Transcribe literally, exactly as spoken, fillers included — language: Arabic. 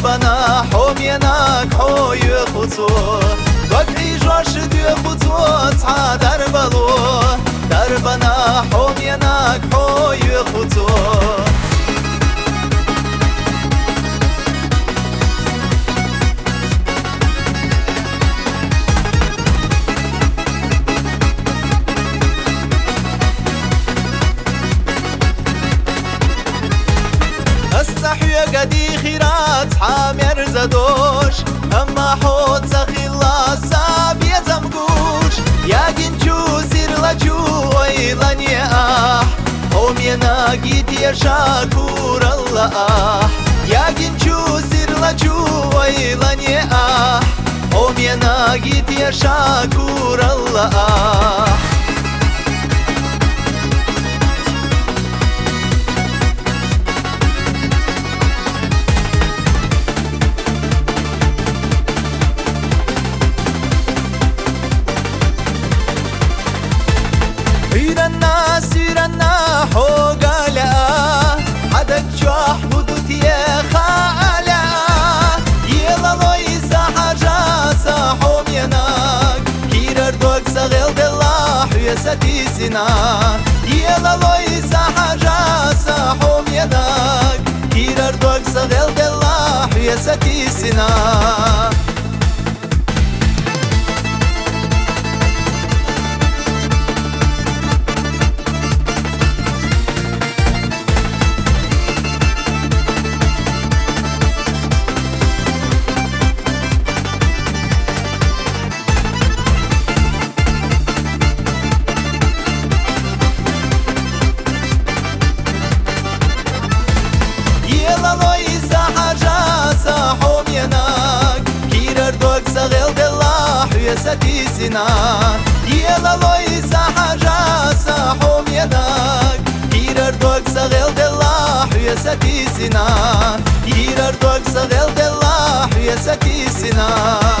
دربنا حومينك حو يخوتو قدحي جوش دي خوتو تصحى دربلو دربنا حومينك حو يخوتو استحيا قدي خيرات حامر زدوش اما حوت سخي الله ساب يزمقوش يا جنجو زير لجو ويلاني اح هم يناقيت يا شاكور الله اح يا جنجو زير لجو ويلاني اح هم يناقيت يا شاكور الله اح سيرنا سيرنا حوقالا حدك جوح ودوتي خالا يلا لويسا حاجة ساحوم يناك كيرر دوك سغيل دلاح ويساتي سنا يلا لويسا حاجة ساحوم يناك كيرر دوك سغيل دلاح ويساتي سنا لويسا حاجة ساحوم يناك كيرر دوك سغيل دلاح ويساتي سنا يلا لويسا حاجة ساحوم يناك كيرر دوك سغيل دلاح ويساتي سنا كيرر دوك سغيل دلاح ويساتي سنا